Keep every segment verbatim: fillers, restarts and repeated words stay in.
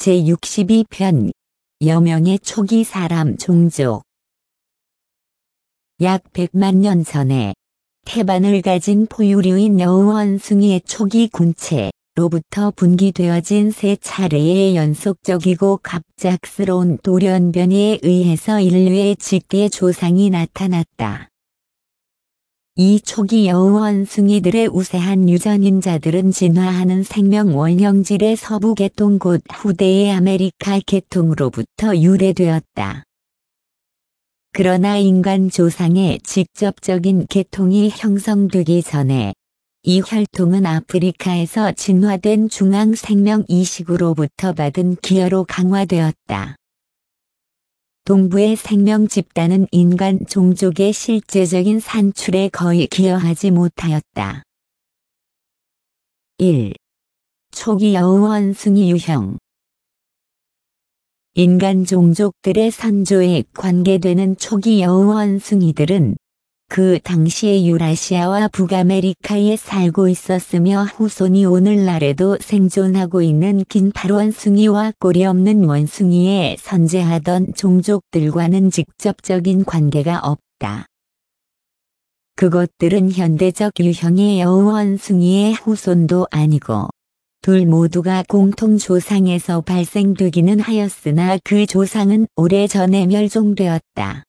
제육십이 편 여명의 초기 사람 종족. 약 백만 년 전에 태반을 가진 포유류인 여우원숭이의 초기 군체로부터 분기되어진 세 차례의 연속적이고 갑작스러운 돌연변이에 의해서 인류의 직계 조상이 나타났다. 이 초기 여우원숭이들의 우세한 유전인자들은 진화하는 생명 원형질의 서부 계통 곧 후대의 아메리카 계통으로부터 유래되었다. 그러나 인간 조상의 직접적인 계통이 형성되기 전에 이 혈통은 아프리카에서 진화된 중앙 생명 이식으로부터 받은 기여로 강화되었다. 동부의 생명 집단은 인간 종족의 실제적인 산출에 거의 기여하지 못하였다. 일. 초기 여우원숭이 유형. 인간 종족들의 선조에 관계되는 초기 여우원숭이들은 그 당시의 유라시아와 북아메리카에 살고 있었으며 후손이 오늘날에도 생존하고 있는 긴팔원숭이와 꼬리 없는 원숭이에 선재하던 종족들과는 직접적인 관계가 없다. 그것들은 현대적 유형의 여우원숭이의 후손도 아니고 둘 모두가 공통 조상에서 발생되기는 하였으나 그 조상은 오래전에 멸종되었다.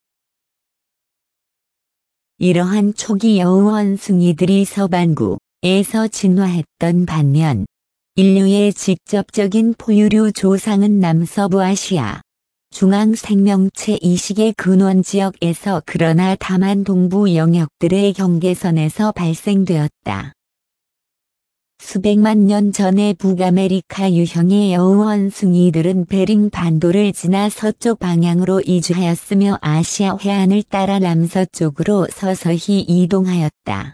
이러한 초기 여우원숭이들이 서반구에서 진화했던 반면 인류의 직접적인 포유류 조상은 남서부 아시아, 중앙 생명체 이식의 근원 지역에서 그러나 다만 동부 영역들의 경계선에서 발생되었다. 수백만 년 전의 북아메리카 유형의 여우원숭이들은 베링 반도를 지나 서쪽 방향으로 이주하였으며 아시아 해안을 따라 남서쪽으로 서서히 이동하였다.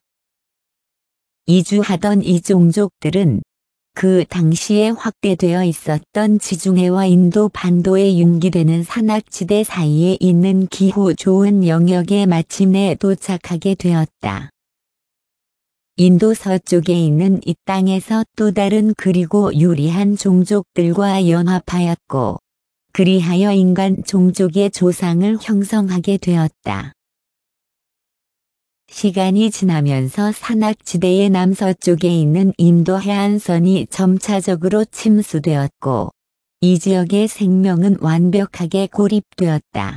이주하던 이 종족들은 그 당시에 확대되어 있었던 지중해와 인도 반도에 융기되는 산악지대 사이에 있는 기후 좋은 영역에 마침내 도착하게 되었다. 인도 서쪽에 있는 이 땅에서 또 다른 그리고 유리한 종족들과 연합하였고 그리하여 인간 종족의 조상을 형성하게 되었다. 시간이 지나면서 산악지대의 남서쪽에 있는 인도 해안선이 점차적으로 침수되었고 이 지역의 생명은 완벽하게 고립되었다.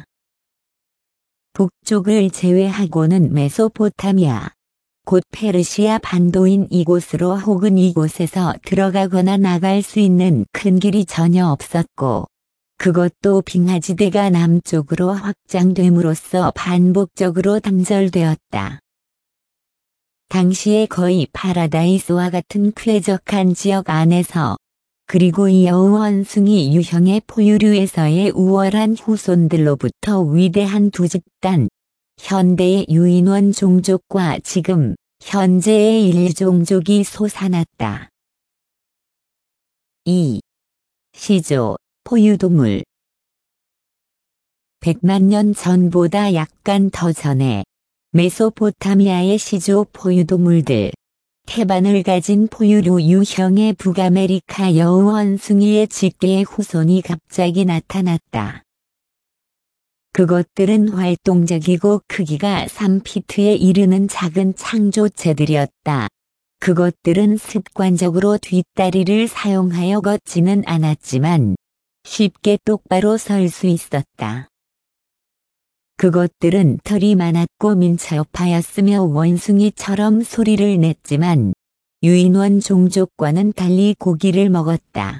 북쪽을 제외하고는 메소포타미아, 곧 페르시아 반도인 이곳으로 혹은 이곳에서 들어가거나 나갈 수 있는 큰 길이 전혀 없었고 그것도 빙하지대가 남쪽으로 확장됨으로써 반복적으로 단절되었다. 당시에 거의 파라다이스와 같은 쾌적한 지역 안에서 그리고 이 여우원숭이 유형의 포유류에서의 우월한 후손들로부터 위대한 두 집단, 현대의 유인원 종족과 지금 현재의 일종족이 솟아났다. 이. 시조, 포유동물. 백만 년 전보다 약간 더 전에 메소포타미아의 시조 포유동물들, 태반을 가진 포유류 유형의 북아메리카 여우원숭이의 직계의 후손이 갑자기 나타났다. 그것들은 활동적이고 크기가 삼 피트에 이르는 작은 창조체들이었다. 그것들은 습관적으로 뒷다리를 사용하여 걷지는 않았지만 쉽게 똑바로 설 수 있었다. 그것들은 털이 많았고 민첩하였으며 원숭이처럼 소리를 냈지만 유인원 종족과는 달리 고기를 먹었다.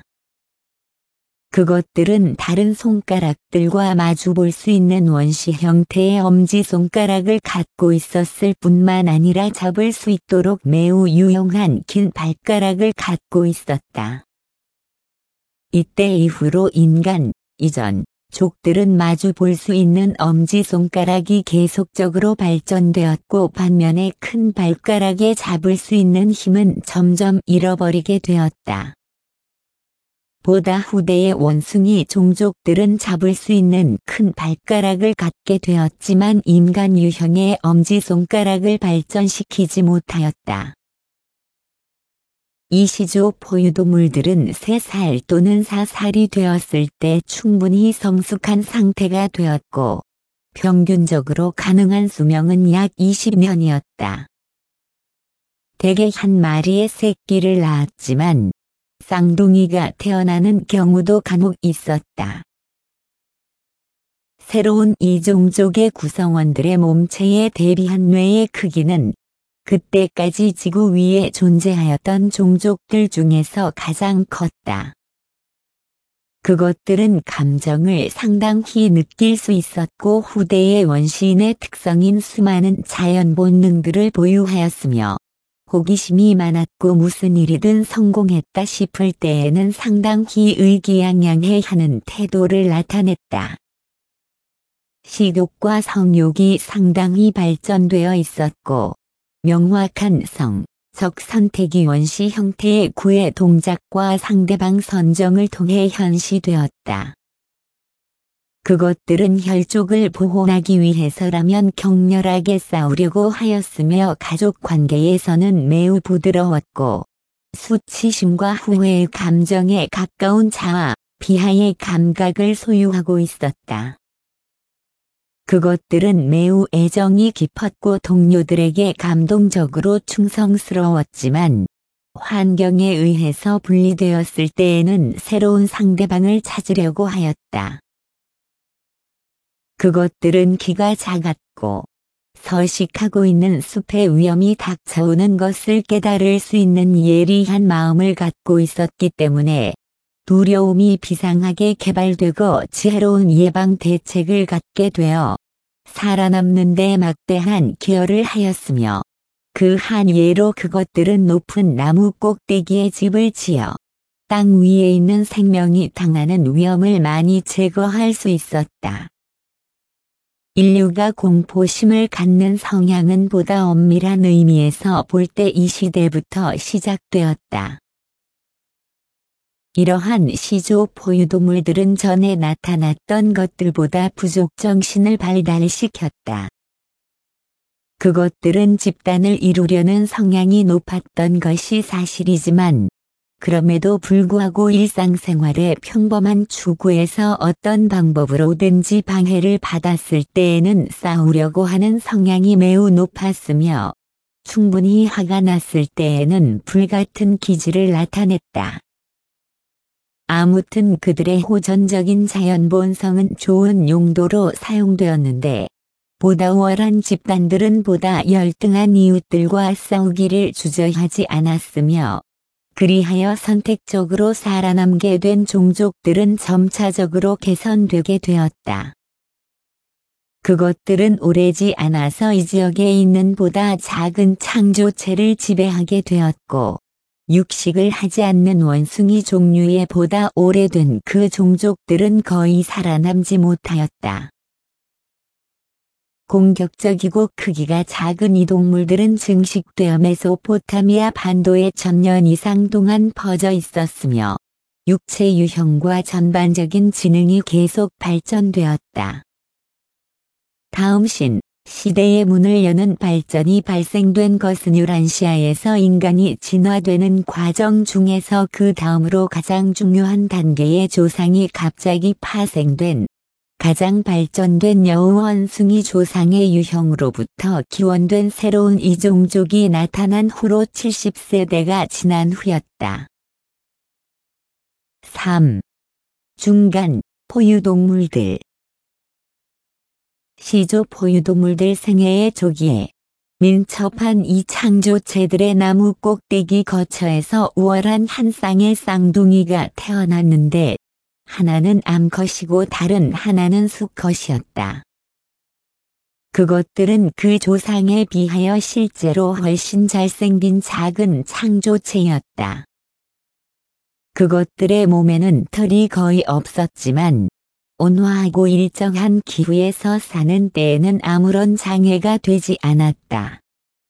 그것들은 다른 손가락들과 마주 볼 수 있는 원시 형태의 엄지손가락을 갖고 있었을 뿐만 아니라 잡을 수 있도록 매우 유용한 긴 발가락을 갖고 있었다. 이때 이후로 인간, 이전, 족들은 마주 볼 수 있는 엄지손가락이 계속적으로 발전되었고 반면에 큰 발가락에 잡을 수 있는 힘은 점점 잃어버리게 되었다. 보다 후대의 원숭이 종족들은 잡을 수 있는 큰 발가락을 갖게 되었지만 인간 유형의 엄지손가락을 발전시키지 못하였다. 이 시조 포유동물들은 세 살 또는 네 살이 되었을 때 충분히 성숙한 상태가 되었고 평균적으로 가능한 수명은 약 이십 년이었다. 대개 한 마리의 새끼를 낳았지만 쌍둥이가 태어나는 경우도 간혹 있었다. 새로운 이 종족의 구성원들의 몸체에 대비한 뇌의 크기는 그때까지 지구 위에 존재하였던 종족들 중에서 가장 컸다. 그것들은 감정을 상당히 느낄 수 있었고 후대의 원시인의 특성인 수많은 자연 본능들을 보유하였으며 호기심이 많았고 무슨 일이든 성공했다 싶을 때에는 상당히 의기양양해 하는 태도를 나타냈다. 식욕과 성욕이 상당히 발전되어 있었고 명확한 성, 적 선택이 원시 형태의 구애 동작과 상대방 선정을 통해 현시되었다. 그것들은 혈족을 보호하기 위해서라면 격렬하게 싸우려고 하였으며 가족 관계에서는 매우 부드러웠고 수치심과 후회의 감정에 가까운 자아, 비하의 감각을 소유하고 있었다. 그것들은 매우 애정이 깊었고 동료들에게 감동적으로 충성스러웠지만 환경에 의해서 분리되었을 때에는 새로운 상대방을 찾으려고 하였다. 그것들은 키가 작았고 서식하고 있는 숲의 위험이 닥쳐오는 것을 깨달을 수 있는 예리한 마음을 갖고 있었기 때문에 두려움이 비상하게 개발되고 지혜로운 예방 대책을 갖게 되어 살아남는 데 막대한 기여를 하였으며 그 한 예로 그것들은 높은 나무 꼭대기에 집을 지어 땅 위에 있는 생명이 당하는 위험을 많이 제거할 수 있었다. 인류가 공포심을 갖는 성향은 보다 엄밀한 의미에서 볼 때 이 시대부터 시작되었다. 이러한 시조 포유동물들은 전에 나타났던 것들보다 부족 정신을 발달시켰다. 그것들은 집단을 이루려는 성향이 높았던 것이 사실이지만 그럼에도 불구하고 일상생활의 평범한 추구에서 어떤 방법으로든지 방해를 받았을 때에는 싸우려고 하는 성향이 매우 높았으며 충분히 화가 났을 때에는 불같은 기질을 나타냈다. 아무튼 그들의 호전적인 자연 본성은 좋은 용도로 사용되었는데 보다 우월한 집단들은 보다 열등한 이웃들과 싸우기를 주저하지 않았으며 그리하여 선택적으로 살아남게 된 종족들은 점차적으로 개선되게 되었다. 그것들은 오래지 않아서 이 지역에 있는 보다 작은 창조체를 지배하게 되었고 육식을 하지 않는 원숭이 종류의 보다 오래된 그 종족들은 거의 살아남지 못하였다. 공격적이고 크기가 작은 이 동물들은 증식되어 메소포타미아 반도에 천년 이상 동안 퍼져 있었으며 육체 유형과 전반적인 지능이 계속 발전되었다. 다음 신 시대의 문을 여는 발전이 발생된 것은 유란시아에서 인간이 진화되는 과정 중에서 그 다음으로 가장 중요한 단계의 조상이 갑자기 파생된 가장 발전된 여우원숭이 조상의 유형으로부터 기원된 새로운 이종족이 나타난 후로 칠십 세대가 지난 후였다. 삼. 중간 포유동물들 시조 포유동물들 생애의 조기에 민첩한 이 창조체들의 나무 꼭대기 거처에서 우월한 한 쌍의 쌍둥이가 태어났는데 하나는 암컷이고 다른 하나는 수컷이었다. 그것들은 그 조상에 비하여 실제로 훨씬 잘생긴 작은 창조체였다. 그것들의 몸에는 털이 거의 없었지만 온화하고 일정한 기후에서 사는 때에는 아무런 장애가 되지 않았다.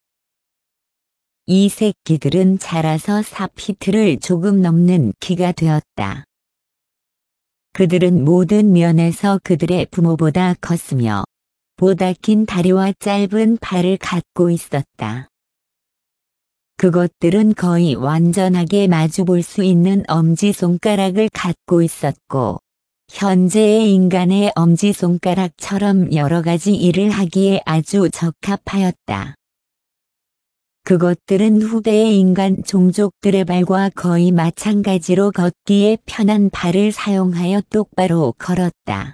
이 새끼들은 자라서 사 피트를 조금 넘는 키가 되었다. 그들은 모든 면에서 그들의 부모보다 컸으며 보다 긴 다리와 짧은 팔을 갖고 있었다. 그것들은 거의 완전하게 마주볼 수 있는 엄지손가락을 갖고 있었고, 현재의 인간의 엄지손가락처럼 여러 가지 일을 하기에 아주 적합하였다. 그것들은 후대의 인간 종족들의 발과 거의 마찬가지로 걷기에 편한 발을 사용하여 똑바로 걸었다.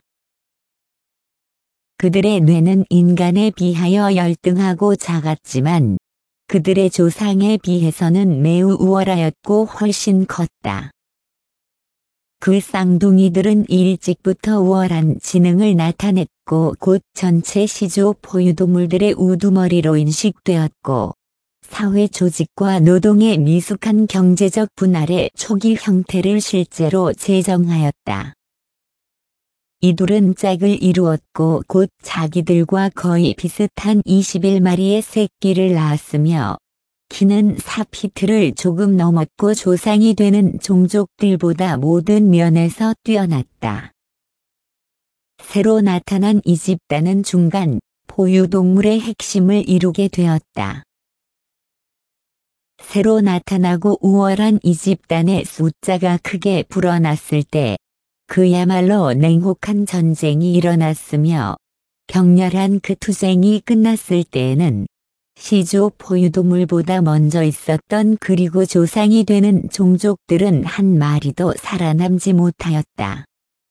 그들의 뇌는 인간에 비하여 열등하고 작았지만 그들의 조상에 비해서는 매우 우월하였고 훨씬 컸다. 그 쌍둥이들은 일찍부터 우월한 지능을 나타냈고 곧 전체 시조 포유동물들의 우두머리로 인식되었고 사회 조직과 노동의 미숙한 경제적 분할의 초기 형태를 실제로 제정하였다. 이둘은 짝을 이루었고 곧 자기들과 거의 비슷한 이십일 마리의 새끼를 낳았으며 키는 사 피트를 조금 넘었고 조상이 되는 종족들보다 모든 면에서 뛰어났다. 새로 나타난 이 집단은 중간 포유동물의 핵심을 이루게 되었다. 새로 나타나고 우월한 이 집단의 숫자가 크게 불어났을 때 그야말로 냉혹한 전쟁이 일어났으며 격렬한 그 투쟁이 끝났을 때에는 시조 포유동물보다 먼저 있었던 그리고 조상이 되는 종족들은 한 마리도 살아남지 못하였다.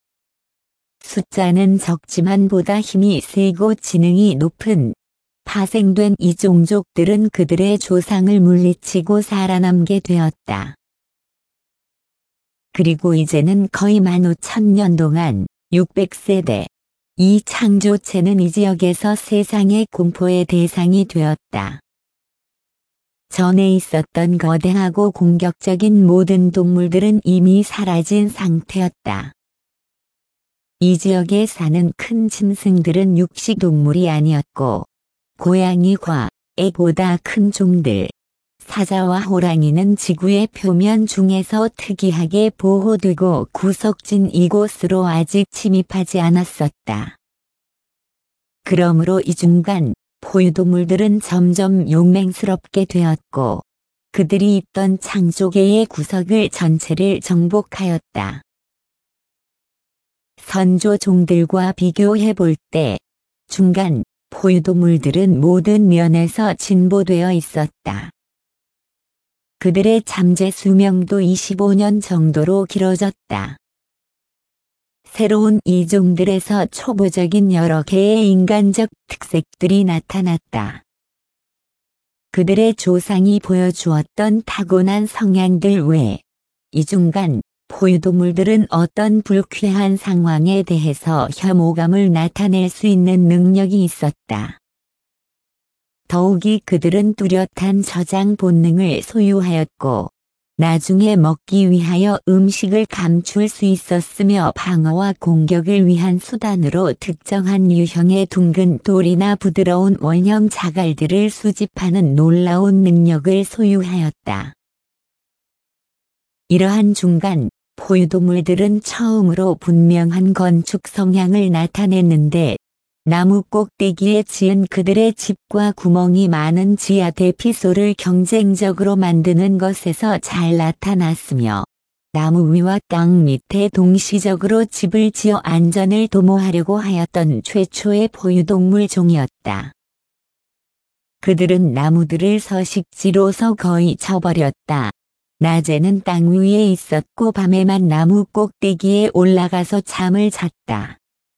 숫자는 적지만 보다 힘이 세고 지능이 높은 파생된 이 종족들은 그들의 조상을 물리치고 살아남게 되었다. 그리고 이제는 거의 만 오천 년 동안 육백 세대 이 창조체는 이 지역에서 세상의 공포의 대상이 되었다. 전에 있었던 거대하고 공격적인 모든 동물들은 이미 사라진 상태였다. 이 지역에 사는 큰 짐승들은 육식동물이 아니었고 고양이와 애보다 큰 종들, 사자와 호랑이는 지구의 표면 중에서 특이하게 보호되고 구석진 이곳으로 아직 침입하지 않았었다. 그러므로 이 중간 포유동물들은 점점 용맹스럽게 되었고 그들이 있던 창조계의 구석을 전체를 정복하였다. 선조종들과 비교해 볼 때 중간 포유동물들은 모든 면에서 진보되어 있었다. 그들의 잠재 수명도 이십오 년 정도로 길어졌다. 새로운 이종들에서 초보적인 여러 개의 인간적 특색들이 나타났다. 그들의 조상이 보여주었던 타고난 성향들 외 이 중간 포유동물들은 어떤 불쾌한 상황에 대해서 혐오감을 나타낼 수 있는 능력이 있었다. 더욱이 그들은 뚜렷한 저장 본능을 소유하였고 나중에 먹기 위하여 음식을 감출 수 있었으며 방어와 공격을 위한 수단으로 특정한 유형의 둥근 돌이나 부드러운 원형 자갈들을 수집하는 놀라운 능력을 소유하였다. 이러한 중간 포유동물들은 처음으로 분명한 건축 성향을 나타냈는데 나무 꼭대기에 지은 그들의 집과 구멍이 많은 지하 대피소를 경쟁적으로 만드는 것에서 잘 나타났으며 나무 위와 땅 밑에 동시적으로 집을 지어 안전을 도모하려고 하였던 최초의 포유동물 종이었다. 그들은 나무들을 서식지로서 거의 쳐버렸다. 낮에는 땅 위에 있었고 밤에만 나무 꼭대기에 올라가서 잠을 잤다.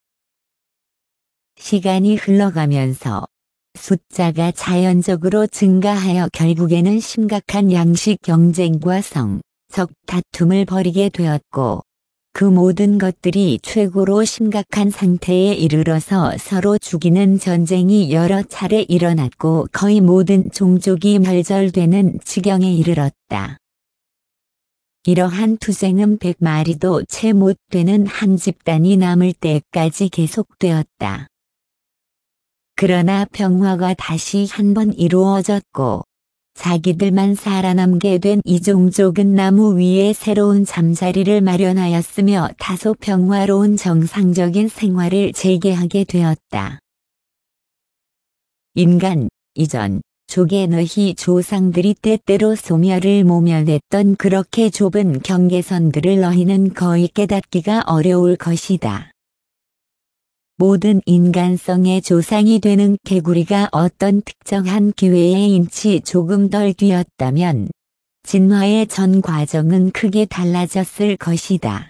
시간이 흘러가면서 숫자가 자연적으로 증가하여 결국에는 심각한 양식 경쟁과 성적 다툼을 벌이게 되었고 그 모든 것들이 최고로 심각한 상태에 이르러서 서로 죽이는 전쟁이 여러 차례 일어났고 거의 모든 종족이 멸절되는 지경에 이르렀다. 이러한 투쟁은 백 마리도 채 못 되는 한 집단이 남을 때까지 계속되었다. 그러나 평화가 다시 한번 이루어졌고 자기들만 살아남게 된 이 종족은 나무 위에 새로운 잠자리를 마련하였으며 다소 평화로운 정상적인 생활을 재개하게 되었다. 인간, 이전, 족에 너희 조상들이 때때로 소멸을 모면했던 그렇게 좁은 경계선들을 너희는 거의 깨닫기가 어려울 것이다. 모든 인간성의 조상이 되는 개구리가 어떤 특정한 기회에 인치 조금 덜 뛰었다면 진화의 전 과정은 크게 달라졌을 것이다.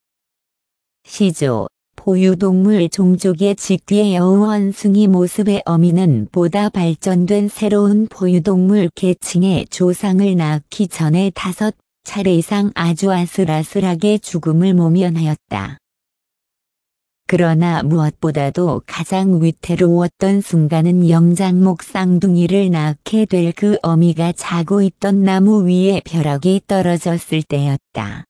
시조, 포유동물 종족의 직뒤의 여우원숭이 모습의 어미는 보다 발전된 새로운 포유동물 계층의 조상을 낳기 전에 다섯 차례 이상 아주 아슬아슬하게 죽음을 모면하였다. 그러나 무엇보다도 가장 위태로웠던 순간은 영장목 쌍둥이를 낳게 될 그 어미가 자고 있던 나무 위에 벼락이 떨어졌을 때였다.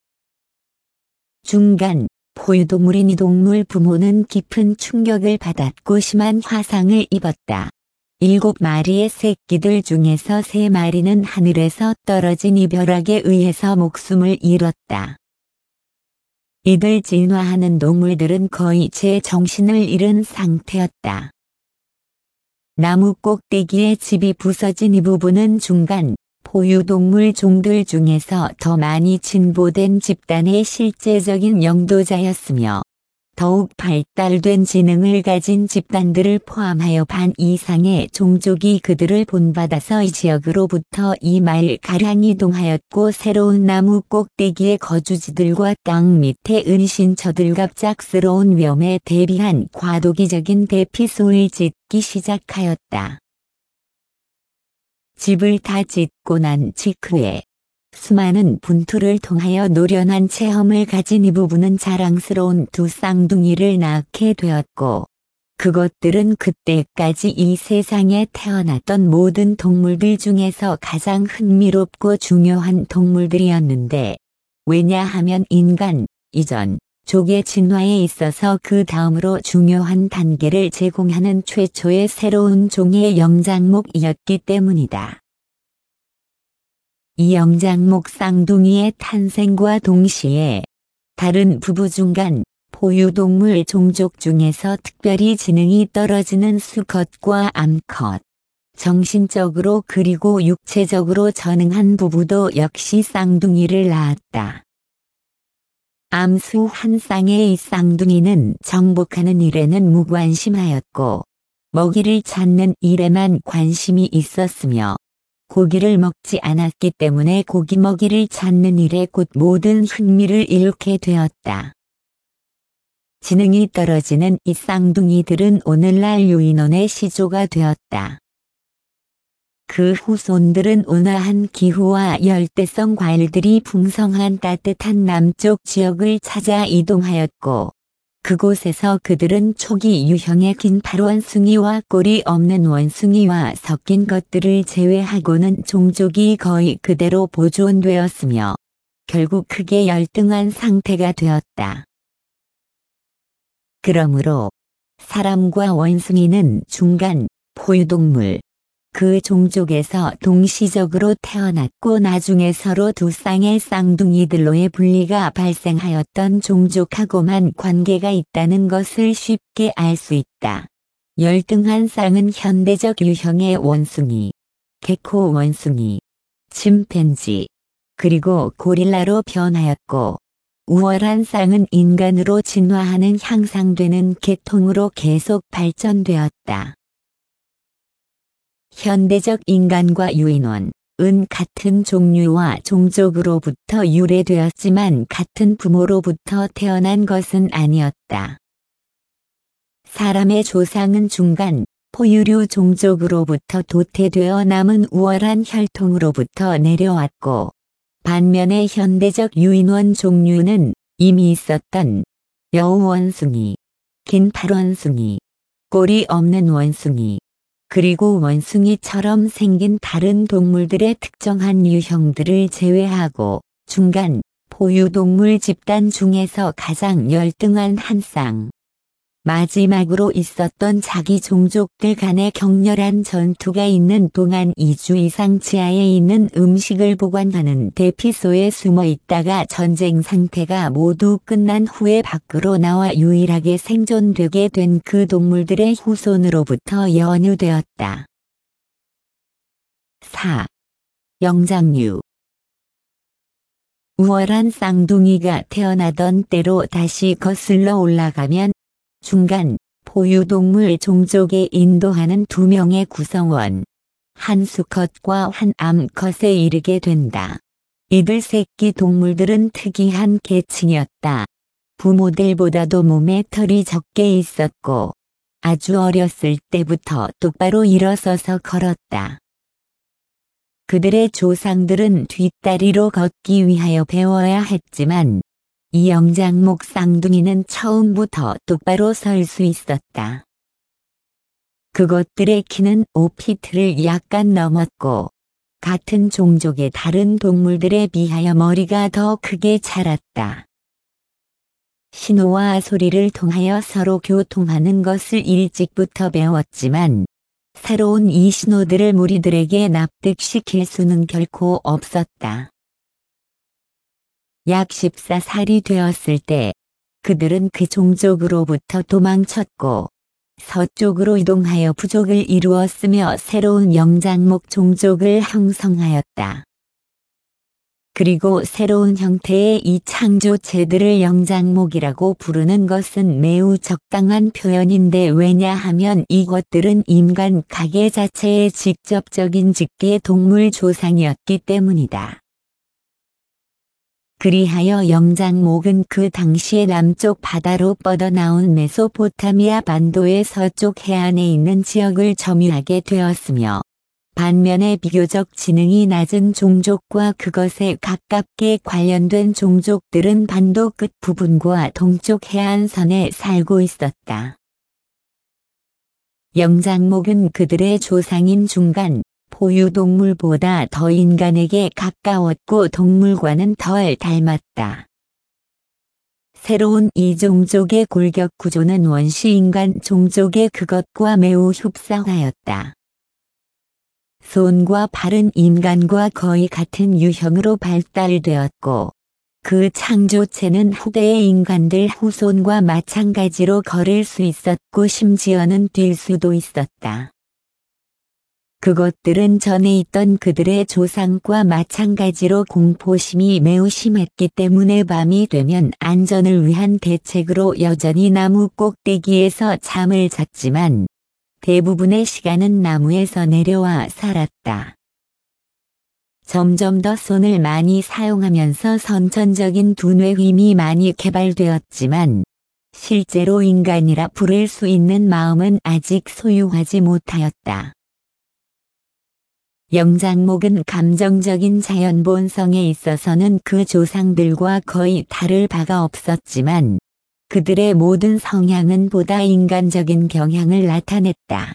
중간, 포유동물인 이 동물 부모는 깊은 충격을 받았고 심한 화상을 입었다. 일곱 마리의 새끼들 중에서 세 마리는 하늘에서 떨어진 이 벼락에 의해서 목숨을 잃었다. 이들 진화하는 동물들은 거의 제 정신을 잃은 상태였다. 나무 꼭대기에 집이 부서진 이 부분은 중간, 포유동물 종들 중에서 더 많이 진보된 집단의 실제적인 영도자였으며 더욱 발달된 지능을 가진 집단들을 포함하여 반 이상의 종족이 그들을 본받아서 이 지역으로부터 이 마일가량 이동하였고 새로운 나무 꼭대기의 거주지들과 땅 밑의 은신처들 갑작스러운 위험에 대비한 과도기적인 대피소를 짓기 시작하였다. 집을 다 짓고 난 직후에 수많은 분투를 통하여 노련한 체험을 가진 이 부부는 자랑스러운 두 쌍둥이를 낳게 되었고 그것들은 그때까지 이 세상에 태어났던 모든 동물들 중에서 가장 흥미롭고 중요한 동물들이었는데 왜냐하면 인간, 이전, 족의 진화에 있어서 그 다음으로 중요한 단계를 제공하는 최초의 새로운 종의 영장목이었기 때문이다. 이 영장목 쌍둥이의 탄생과 동시에 다른 부부 중간 포유동물 종족 중에서 특별히 지능이 떨어지는 수컷과 암컷, 정신적으로 그리고 육체적으로 전능한 부부도 역시 쌍둥이를 낳았다. 암수 한 쌍의 이 쌍둥이는 정복하는 일에는 무관심하였고 먹이를 찾는 일에만 관심이 있었으며 고기를 먹지 않았기 때문에 고기 먹이를 찾는 일에 곧 모든 흥미를 잃게 되었다. 지능이 떨어지는 이 쌍둥이들은 오늘날 유인원의 시조가 되었다. 그 후손들은 온화한 기후와 열대성 과일들이 풍성한 따뜻한 남쪽 지역을 찾아 이동하였고 그곳에서 그들은 초기 유형의 긴 팔원숭이와 꼬리 없는 원숭이와 섞인 것들을 제외하고는 종족이 거의 그대로 보존되었으며 결국 크게 열등한 상태가 되었다. 그러므로 사람과 원숭이는 중간, 포유동물, 그 종족에서 동시적으로 태어났고 나중에 서로 두 쌍의 쌍둥이들로의 분리가 발생하였던 종족하고만 관계가 있다는 것을 쉽게 알 수 있다. 열등한 쌍은 현대적 유형의 원숭이, 개코 원숭이, 침팬지, 그리고 고릴라로 변하였고 우월한 쌍은 인간으로 진화하는 향상되는 계통으로 계속 발전되었다. 현대적 인간과 유인원은 같은 종류와 종족으로부터 유래되었지만 같은 부모로부터 태어난 것은 아니었다. 사람의 조상은 중간, 포유류 종족으로부터 도태되어 남은 우월한 혈통으로부터 내려왔고 반면에 현대적 유인원 종류는 이미 있었던 여우 원숭이, 긴 팔 원숭이, 꼬리 없는 원숭이, 그리고 원숭이처럼 생긴 다른 동물들의 특정한 유형들을 제외하고 중간, 포유동물 집단 중에서 가장 열등한 한 쌍. 마지막으로 있었던 자기 종족들 간의 격렬한 전투가 있는 동안 이 주 이상 지하에 있는 음식을 보관하는 대피소에 숨어 있다가 전쟁 상태가 모두 끝난 후에 밖으로 나와 유일하게 생존되게 된 그 동물들의 후손으로부터 연유되었다. 사. 영장류. 우월한 쌍둥이가 태어나던 때로 다시 거슬러 올라가면 중간 포유동물 종족에 인도하는 두 명의 구성원, 한 수컷과 한 암컷에 이르게 된다. 이들 새끼 동물들은 특이한 계층이었다. 부모들보다도 몸에 털이 적게 있었고 아주 어렸을 때부터 똑바로 일어서서 걸었다. 그들의 조상들은 뒷다리로 걷기 위하여 배워야 했지만 이 영장목 쌍둥이는 처음부터 똑바로 설 수 있었다. 그것들의 키는 오 피트를 약간 넘었고 같은 종족의 다른 동물들에 비하여 머리가 더 크게 자랐다. 신호와 소리를 통하여 서로 교통하는 것을 일찍부터 배웠지만 새로운 이 신호들을 무리들에게 납득시킬 수는 결코 없었다. 약 열네 살이 되었을 때 그들은 그 종족으로부터 도망쳤고 서쪽으로 이동하여 부족을 이루었으며 새로운 영장목 종족을 형성하였다. 그리고 새로운 형태의 이 창조체들을 영장목이라고 부르는 것은 매우 적당한 표현인데 왜냐하면 이것들은 인간 가계 자체의 직접적인 직계 동물 조상이었기 때문이다. 그리하여 영장목은 그 당시의 남쪽 바다로 뻗어나온 메소포타미아 반도의 서쪽 해안에 있는 지역을 점유하게 되었으며 반면에 비교적 지능이 낮은 종족과 그것에 가깝게 관련된 종족들은 반도 끝 부분과 동쪽 해안선에 살고 있었다. 영장목은 그들의 조상인 중간 포유동물보다 더 인간에게 가까웠고 동물과는 덜 닮았다. 새로운 이 종족의 골격 구조는 원시인간 종족의 그것과 매우 흡사하였다. 손과 발은 인간과 거의 같은 유형으로 발달되었고 그 창조체는 후대의 인간들 후손과 마찬가지로 걸을 수 있었고 심지어는 뛸 수도 있었다. 그것들은 전에 있던 그들의 조상과 마찬가지로 공포심이 매우 심했기 때문에 밤이 되면 안전을 위한 대책으로 여전히 나무 꼭대기에서 잠을 잤지만 대부분의 시간은 나무에서 내려와 살았다. 점점 더 손을 많이 사용하면서 선천적인 두뇌 힘이 많이 개발되었지만 실제로 인간이라 부를 수 있는 마음은 아직 소유하지 못하였다. 영장목은 감정적인 자연 본성에 있어서는 그 조상들과 거의 다를 바가 없었지만 그들의 모든 성향은 보다 인간적인 경향을 나타냈다.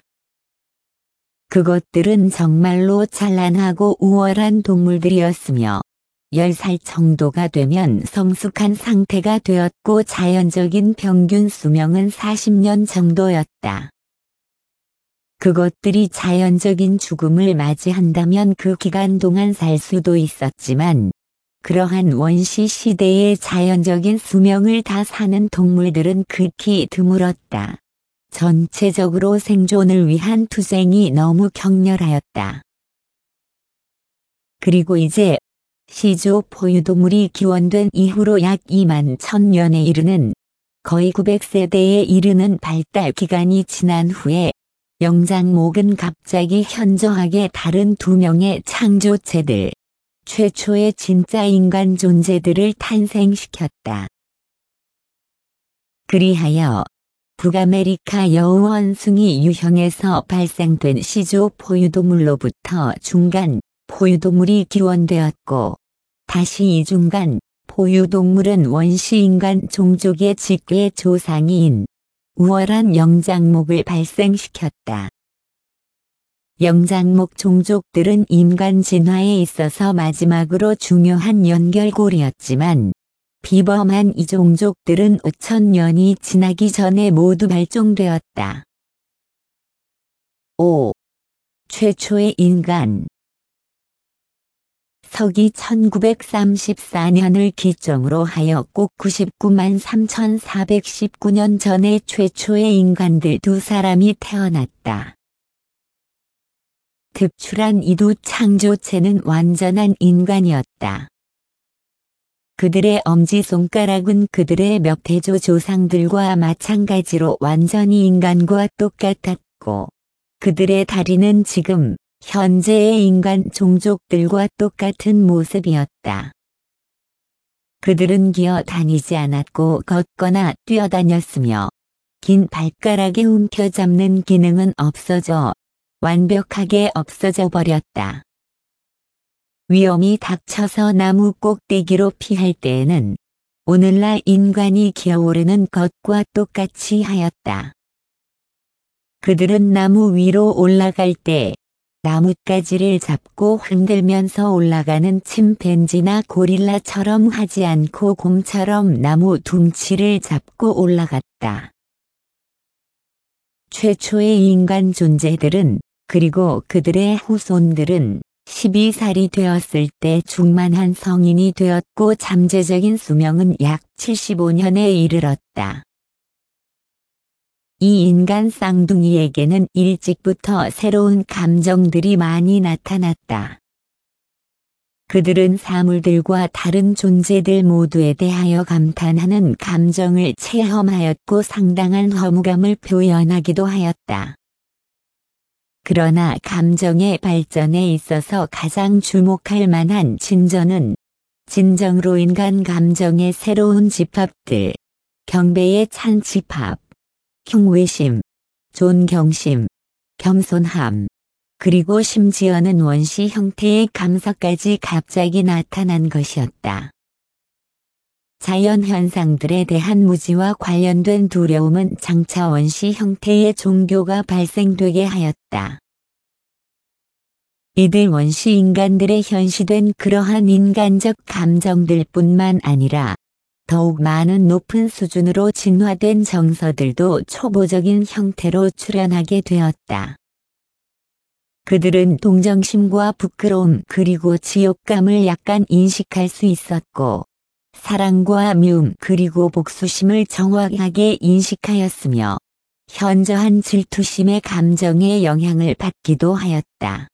그것들은 정말로 찬란하고 우월한 동물들이었으며 열 살 정도가 되면 성숙한 상태가 되었고 자연적인 평균 수명은 사십 년 정도였다. 그것들이 자연적인 죽음을 맞이한다면 그 기간 동안 살 수도 있었지만 그러한 원시 시대의 자연적인 수명을 다 사는 동물들은 극히 드물었다. 전체적으로 생존을 위한 투쟁이 너무 격렬하였다. 그리고 이제 시조 포유동물이 기원된 이후로 약 이만 천년에 이르는 거의 구백 세대에 이르는 발달 기간이 지난 후에 영장목은 갑자기 현저하게 다른 두 명의 창조체들, 최초의 진짜 인간 존재들을 탄생시켰다. 그리하여 북아메리카 여우원숭이 유형에서 발생된 시조 포유동물로부터 중간 포유동물이 기원되었고 다시 이 중간 포유동물은 원시인간 종족의 직계 조상이인 우월한 영장목을 발생시켰다. 영장목 종족들은 인간 진화에 있어서 마지막으로 중요한 연결고리였지만 비범한 이 종족들은 오천 년이 지나기 전에 모두 멸종되었다. 오. 최초의 인간. 서기 천구백삼십사 년을 기점으로 하여 꼭 구십구만 삼천사백십구 년 전에 최초의 인간들 두 사람이 태어났다. 특출한 이두 창조체는 완전한 인간이었다. 그들의 엄지손가락은 그들의 몇 해조 조상들과 마찬가지로 완전히 인간과 똑같았고, 그들의 다리는 지금 현재의 인간 종족들과 똑같은 모습이었다. 그들은 기어 다니지 않았고 걷거나 뛰어다녔으며, 긴 발가락에 움켜잡는 기능은 없어져 완벽하게 없어져 버렸다. 위험이 닥쳐서 나무 꼭대기로 피할 때에는 오늘날 인간이 기어오르는 것과 똑같이 하였다. 그들은 나무 위로 올라갈 때 나뭇가지를 잡고 흔들면서 올라가는 침팬지나 고릴라처럼 하지 않고 곰처럼 나무 둥치를 잡고 올라갔다. 최초의 인간 존재들은, 그리고 그들의 후손들은 열두 살이 되었을 때 충만한 성인이 되었고 잠재적인 수명은 약 칠십오 년에 이르렀다. 이 인간 쌍둥이에게는 일찍부터 새로운 감정들이 많이 나타났다. 그들은 사물들과 다른 존재들 모두에 대하여 감탄하는 감정을 체험하였고 상당한 허무감을 표현하기도 하였다. 그러나 감정의 발전에 있어서 가장 주목할 만한 진전은 진정으로 인간 감정의 새로운 집합들, 경배의 찬 집합, 흉외심, 존경심, 겸손함, 그리고 심지어는 원시 형태의 감사까지 갑자기 나타난 것이었다. 자연현상들에 대한 무지와 관련된 두려움은 장차 원시 형태의 종교가 발생되게 하였다. 이들 원시 인간들의 현시된 그러한 인간적 감정들뿐만 아니라 더욱 많은 높은 수준으로 진화된 정서들도 초보적인 형태로 출현하게 되었다. 그들은 동정심과 부끄러움 그리고 지옥감을 약간 인식할 수 있었고, 사랑과 미움 그리고 복수심을 정확하게 인식하였으며, 현저한 질투심의 감정에 영향을 받기도 하였다.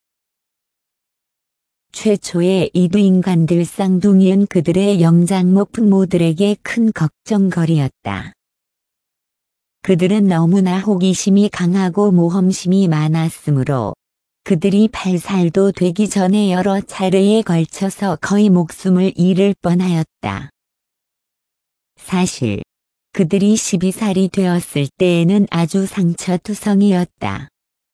최초의 이두 인간들 쌍둥이는 그들의 영장목 부모들에게 큰 걱정거리였다. 그들은 너무나 호기심이 강하고 모험심이 많았으므로 그들이 팔 살도 되기 전에 여러 차례에 걸쳐서 거의 목숨을 잃을 뻔하였다. 사실 그들이 열두 살이 되었을 때에는 아주 상처투성이었다.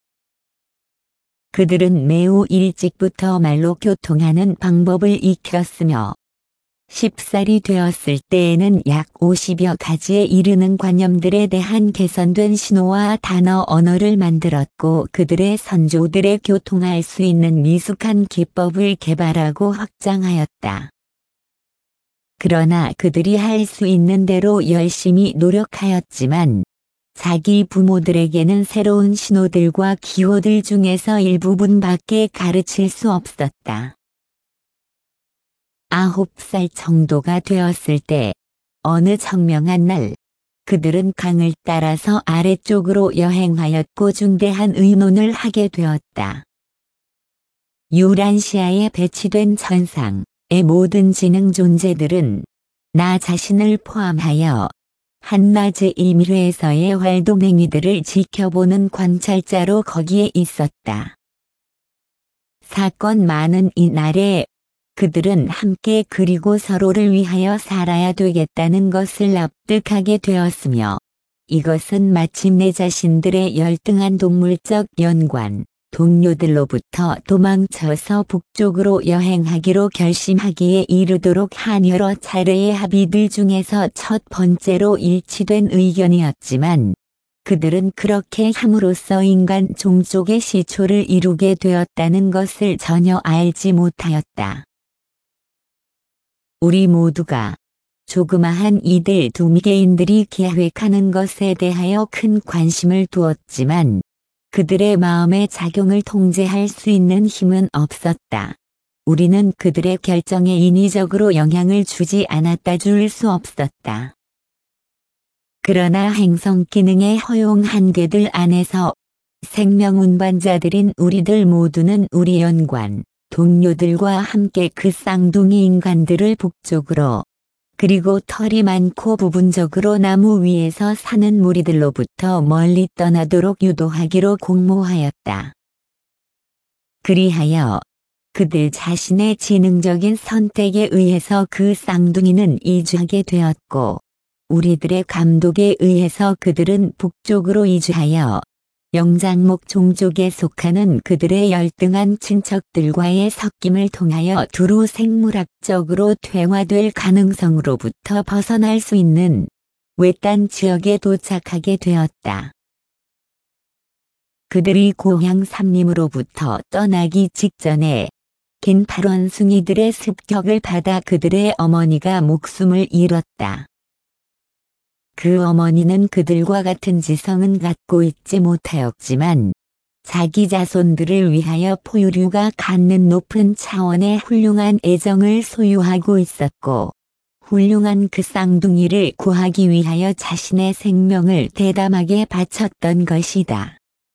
그들은 매우 일찍부터 말로 교통하는 방법을 익혔으며 십 살이 되었을 때에는 약 오십여 가지에 이르는 관념들에 대한 개선된 신호와 단어 언어를 만들었고 그들의 선조들의 교통할 수 있는 미숙한 기법을 개발하고 확장하였다. 그러나 그들이 할 수 있는 대로 열심히 노력하였지만 자기 부모들에게는 새로운 신호들과 기호들 중에서 일부분밖에 가르칠 수 없었다. 아홉 살 정도가 되었을 때 어느 청명한 날 그들은 강을 따라서 아래쪽으로 여행하였고 중대한 의논을 하게 되었다. 유란시아에 배치된 천상의 모든 지능 존재들은 나 자신을 포함하여 한낮의 임의회에서의 활동행위들을 지켜보는 관찰자로 거기에 있었다. 사건 많은 이날에 그들은 함께 그리고 서로를 위하여 살아야 되겠다는 것을 납득하게 되었으며 이것은 마침내 자신들의 열등한 동물적 연관, 동료들로부터 도망쳐서 북쪽으로 여행하기로 결심하기에 이르도록 한 여러 차례의 합의들 중에서 첫 번째로 일치된 의견이었지만 그들은 그렇게 함으로써 인간 종족의 시초를 이루게 되었다는 것을 전혀 알지 못하였다. 우리 모두가 조그마한 이들 두 미개인들이 계획하는 것에 대하여 큰 관심을 두었지만 그들의 마음의 작용을 통제할 수 있는 힘은 없었다. 우리는 그들의 결정에 인위적으로 영향을 주지 않았다 줄 수 없었다. 그러나 행성 기능의 허용 한계들 안에서 생명 운반자들인 우리들 모두는 우리 연관, 동료들과 함께 그 쌍둥이 인간들을 북쪽으로, 그리고 털이 많고 부분적으로 나무 위에서 사는 무리들로부터 멀리 떠나도록 유도하기로 공모하였다. 그리하여 그들 자신의 지능적인 선택에 의해서 그 쌍둥이는 이주하게 되었고, 우리들의 감독에 의해서 그들은 북쪽으로 이주하여 영장목 종족에 속하는 그들의 열등한 친척들과의 섞임을 통하여 두루 생물학적으로 퇴화될 가능성으로부터 벗어날 수 있는 외딴 지역에 도착하게 되었다. 그들이 고향 삼림으로부터 떠나기 직전에 긴 팔원숭이들의 습격을 받아 그들의 어머니가 목숨을 잃었다. 그 어머니는 그들과 같은 지성은 갖고 있지 못하였지만 자기 자손들을 위하여 포유류가 갖는 높은 차원의 훌륭한 애정을 소유하고 있었고, 훌륭한 그 쌍둥이를 구하기 위하여 자신의 생명을 대담하게 바쳤던 것이다.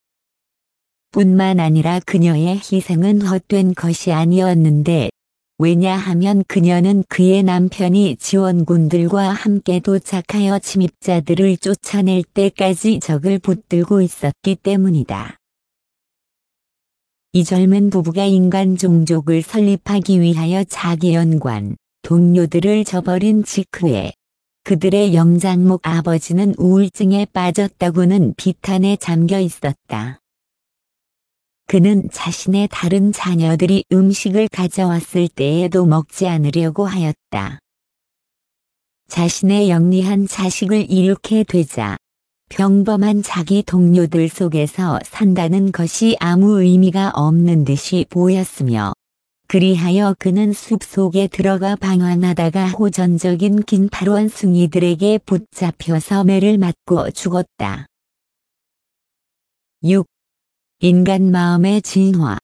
뿐만 아니라 그녀의 희생은 헛된 것이 아니었는데, 왜냐하면 그녀는 그의 남편이 지원군들과 함께 도착하여 침입자들을 쫓아낼 때까지 적을 붙들고 있었기 때문이다. 이 젊은 부부가 인간 종족을 설립하기 위하여 자기 연관, 동료들을 저버린 직후에 그들의 영장목 아버지는 우울증에 빠졌다고는 비탄에 잠겨 있었다. 그는 자신의 다른 자녀들이 음식을 가져왔을 때에도 먹지 않으려고 하였다. 자신의 영리한 자식을 잃게 되자 평범한 자기 동료들 속에서 산다는 것이 아무 의미가 없는 듯이 보였으며, 그리하여 그는 숲속에 들어가 방황하다가 호전적인 긴 팔원숭이들에게 붙잡혀서 매를 맞고 죽었다. 육. 인간 마음의 진화.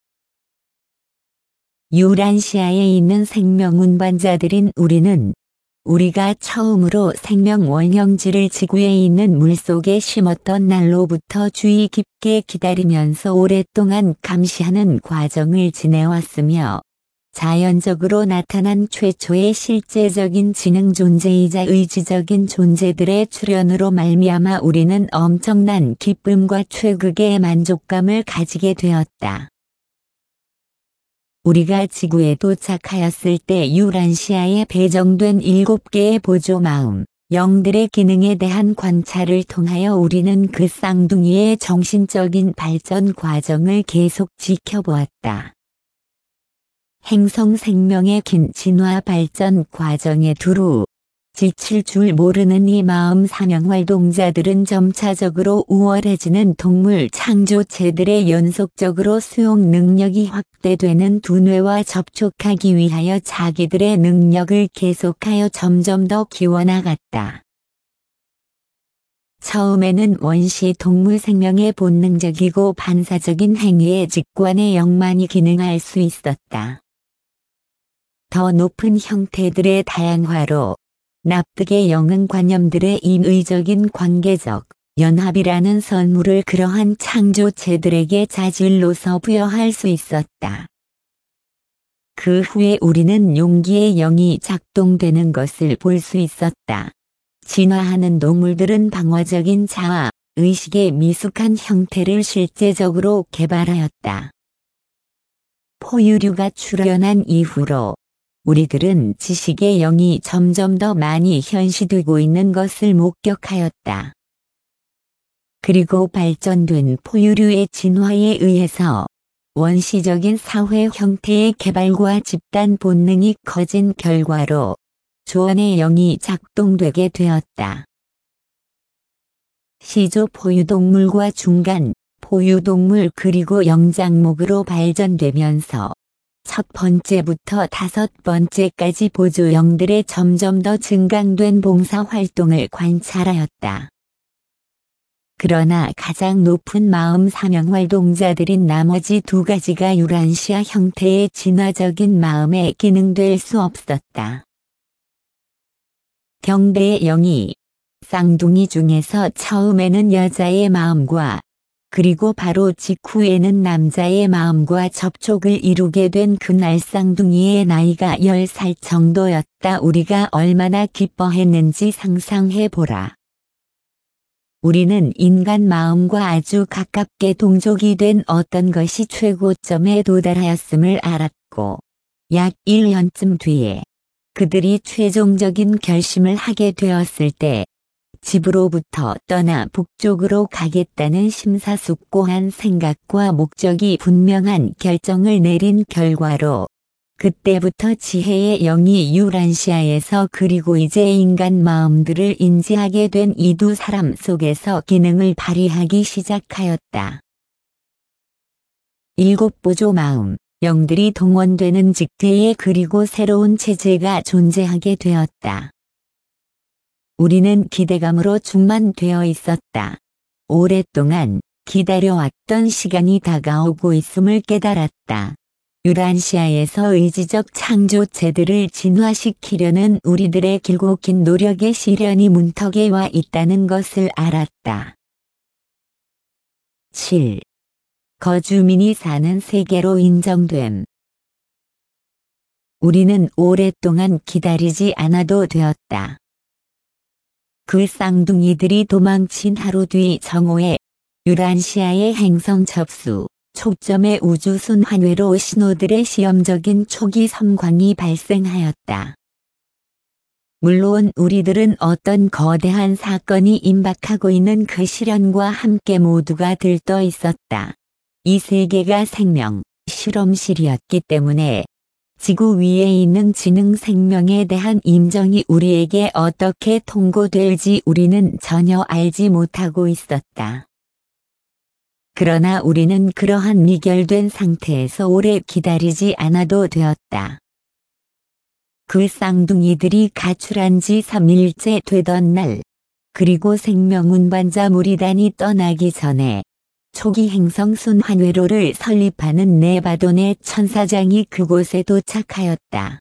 유란시아에 있는 생명 운반자들인 우리는 우리가 처음으로 생명 원형지를 지구에 있는 물속에 심었던 날로부터 주의 깊게 기다리면서 오랫동안 감시하는 과정을 지내왔으며, 자연적으로 나타난 최초의 실제적인 지능 존재이자 의지적인 존재들의 출현으로 말미암아 우리는 엄청난 기쁨과 최극의 만족감을 가지게 되었다. 우리가 지구에 도착하였을 때 유란시아에 배정된 일곱 개의 보조 마음, 영들의 기능에 대한 관찰을 통하여 우리는 그 쌍둥이의 정신적인 발전 과정을 계속 지켜보았다. 행성 생명의 긴 진화 발전 과정에 두루 지칠 줄 모르는 이 마음 사명 활동자들은 점차적으로 우월해지는 동물 창조체들의 연속적으로 수용 능력이 확대되는 두뇌와 접촉하기 위하여 자기들의 능력을 계속하여 점점 더 키워나갔다. 처음에는 원시 동물 생명의 본능적이고 반사적인 행위의 직관의 영만이 기능할 수 있었다. 더 높은 형태들의 다양화로 납득의 영흥관념들의 인의적인 관계적 연합이라는 선물을 그러한 창조체들에게 자질로서 부여할 수 있었다. 그 후에 우리는 용기의 영이 작동되는 것을 볼 수 있었다. 진화하는 동물들은 방어적인 자아, 의식의 미숙한 형태를 실제적으로 개발하였다. 포유류가 출현한 이후로 우리들은 지식의 영이 점점 더 많이 현시되고 있는 것을 목격하였다. 그리고 발전된 포유류의 진화에 의해서 원시적인 사회 형태의 개발과 집단 본능이 커진 결과로 조언의 영이 작동되게 되었다. 시조 포유동물과 중간 포유동물 그리고 영장목으로 발전되면서 첫 번째부터 다섯 번째까지 보조영들의 점점 더 증강된 봉사활동을 관찰하였다. 그러나 가장 높은 마음 사명활동자들인 나머지 두 가지가 유란시아 형태의 진화적인 마음에 기능될 수 없었다. 경배의 영이 쌍둥이 중에서 처음에는 여자의 마음과 그리고 바로 직후에는 남자의 마음과 접촉을 이루게 된 그날 쌍둥이의 나이가 열 살 정도였다. 우리가 얼마나 기뻐했는지 상상해보라. 우리는 인간 마음과 아주 가깝게 동족이 된 어떤 것이 최고점에 도달하였음을 알았고, 약 일 년쯤 뒤에 그들이 최종적인 결심을 하게 되었을 때 집으로부터 떠나 북쪽으로 가겠다는 심사숙고한 생각과 목적이 분명한 결정을 내린 결과로 그때부터 지혜의 영이 유란시아에서 그리고 이제 인간 마음들을 인지하게 된 이 두 사람 속에서 기능을 발휘하기 시작하였다. 일곱 보조 마음, 영들이 동원되는 직대에 그리고 새로운 체제가 존재하게 되었다. 우리는 기대감으로 충만되어 있었다. 오랫동안 기다려왔던 시간이 다가오고 있음을 깨달았다. 유란시아에서 의지적 창조체들을 진화시키려는 우리들의 길고 긴 노력의 시련이 문턱에 와 있다는 것을 알았다. 칠. 거주민이 사는 세계로 인정됨. 우리는 오랫동안 기다리지 않아도 되었다. 그 쌍둥이들이 도망친 하루 뒤 정오에 유란시아의 행성 접수, 초점의 우주순환회로 신호들의 시험적인 초기 섬광이 발생하였다. 물론 우리들은 어떤 거대한 사건이 임박하고 있는 그 시련과 함께 모두가 들떠 있었다. 이 세계가 생명, 실험실이었기 때문에 지구 위에 있는 지능 생명에 대한 임정이 우리에게 어떻게 통고될지 우리는 전혀 알지 못하고 있었다. 그러나 우리는 그러한 미결된 상태에서 오래 기다리지 않아도 되었다. 그 쌍둥이들이 가출한 지 삼 일째 되던 날, 그리고 생명 운반자 무리단이 떠나기 전에 초기 행성 순환회로를 설립하는 네바돈의 천사장이 그곳에 도착하였다.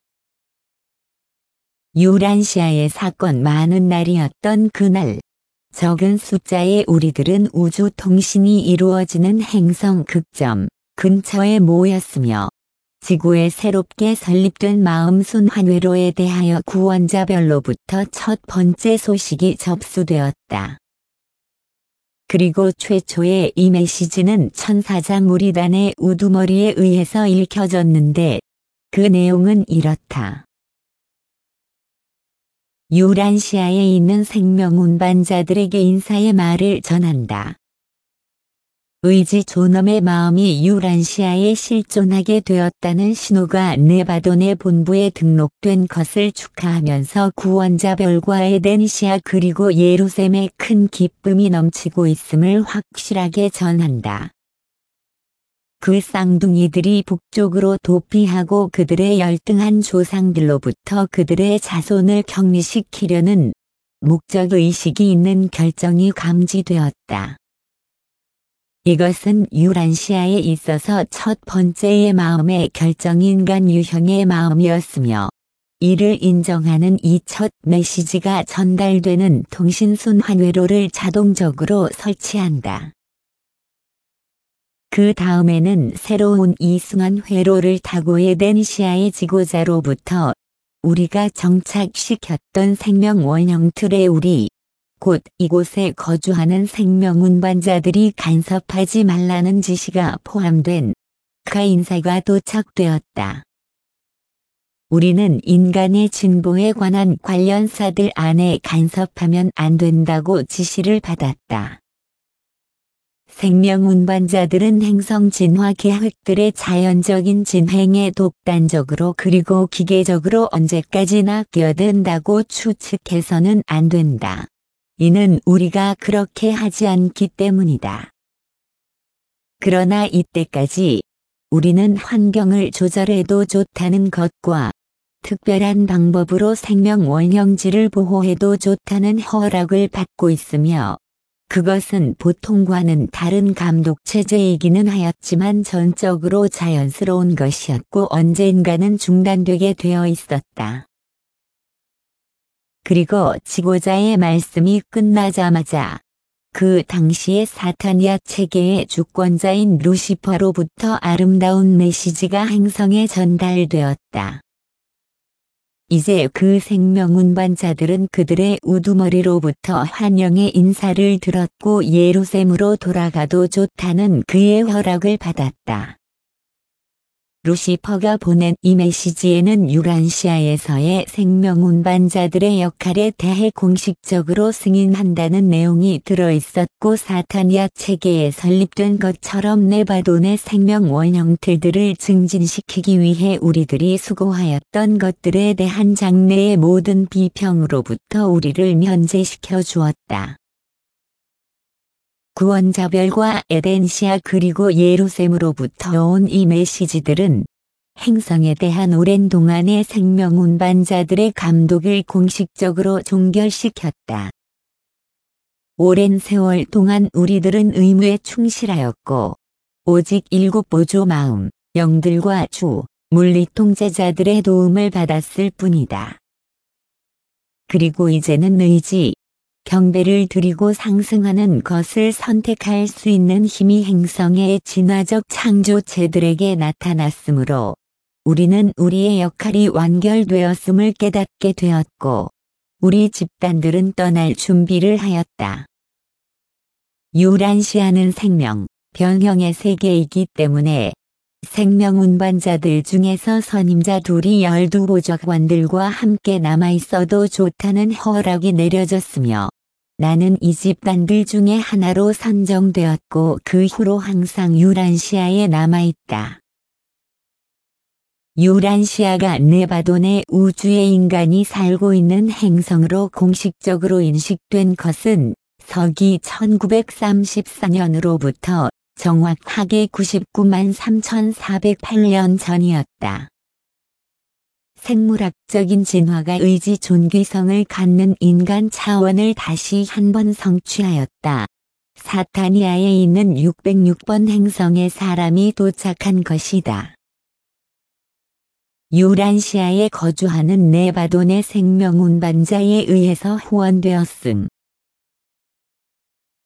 유란시아의 사건 많은 날이었던 그날, 적은 숫자의 우리들은 우주 통신이 이루어지는 행성 극점 근처에 모였으며 지구에 새롭게 설립된 마음 순환회로에 대하여 구원자별로부터 첫 번째 소식이 접수되었다. 그리고 최초의 이 메시지는 천사장 무리단의 우두머리에 의해서 읽혀졌는데 그 내용은 이렇다. 유란시아에 있는 생명 운반자들에게 인사의 말을 전한다. 의지 존엄의 마음이 유란시아에 실존하게 되었다는 신호가 네바돈의 본부에 등록된 것을 축하하면서 구원자별과 에덴시아 그리고 예루셈에 큰 기쁨이 넘치고 있음을 확실하게 전한다. 그 쌍둥이들이 북쪽으로 도피하고 그들의 열등한 조상들로부터 그들의 자손을 격리시키려는 목적의식이 있는 결정이 감지되었다. 이것은 유란시아에 있어서 첫 번째의 마음의 결정인간 유형의 마음이었으며 이를 인정하는 이 첫 메시지가 전달되는 통신순환회로를 자동적으로 설치한다. 그 다음에는 새로운 이승환 회로를 타고 에덴시아의 지고자로부터 우리가 정착시켰던 생명 원형 틀의 우리, 곧 이곳에 거주하는 생명 운반자들이 간섭하지 말라는 지시가 포함된 그 인사가 도착되었다. 우리는 인간의 진보에 관한 관련사들 안에 간섭하면 안 된다고 지시를 받았다. 생명 운반자들은 행성 진화 계획들의 자연적인 진행에 독단적으로 그리고 기계적으로 언제까지나 끼어든다고 추측해서는 안 된다. 이는 우리가 그렇게 하지 않기 때문이다. 그러나 이때까지 우리는 환경을 조절해도 좋다는 것과 특별한 방법으로 생명 원형질을 보호해도 좋다는 허락을 받고 있으며 그것은 보통과는 다른 감독 체제이기는 하였지만 전적으로 자연스러운 것이었고 언젠가는 중단되게 되어 있었다. 그리고 지고자의 말씀이 끝나자마자 그 당시의 사타니아 체계의 주권자인 루시퍼로부터 아름다운 메시지가 행성에 전달되었다. 이제 그 생명 운반자들은 그들의 우두머리로부터 환영의 인사를 들었고 예루살렘으로 돌아가도 좋다는 그의 허락을 받았다. 루시퍼가 보낸 이 메시지에는 유란시아에서의 생명 운반자들의 역할에 대해 공식적으로 승인한다는 내용이 들어있었고 사타니아 체계에 설립된 것처럼 네바돈의 생명 원형틀들을 증진시키기 위해 우리들이 수고하였던 것들에 대한 장래의 모든 비평으로부터 우리를 면제시켜 주었다. 구원자별과 에덴시아 그리고 예루살렘으로부터 온 이 메시지들은 행성에 대한 오랜 동안의 생명 운반자들의 감독을 공식적으로 종결시켰다. 오랜 세월 동안 우리들은 의무에 충실하였고 오직 일곱 보조 마음, 영들과 주, 물리 통제자들의 도움을 받았을 뿐이다. 그리고 이제는 의지, 경배를 드리고 상승하는 것을 선택할 수 있는 힘이 행성의 진화적 창조체들에게 나타났으므로 우리는 우리의 역할이 완결되었음을 깨닫게 되었고 우리 집단들은 떠날 준비를 하였다. 유란시아는 생명, 변형의 세계이기 때문에 생명 운반자들 중에서 선임자 둘이 열두 보좌관들과 함께 남아있어도 좋다는 허락이 내려졌으며 나는 이 집단들 중에 하나로 선정되었고 그 후로 항상 유란시아에 남아있다. 유란시아가 네바돈의 우주의 인간이 살고 있는 행성으로 공식적으로 인식된 것은 서기 천구백삼십사 년으로부터 정확하게 구십구만 삼천사백팔 년 전이었다. 생물학적인 진화가 의지 존귀성을 갖는 인간 차원을 다시 한번 성취하였다. 사타니아에 있는 육백육 번 행성에 사람이 도착한 것이다. 유란시아에 거주하는 네바돈의 생명 운반자에 의해서 후원되었음.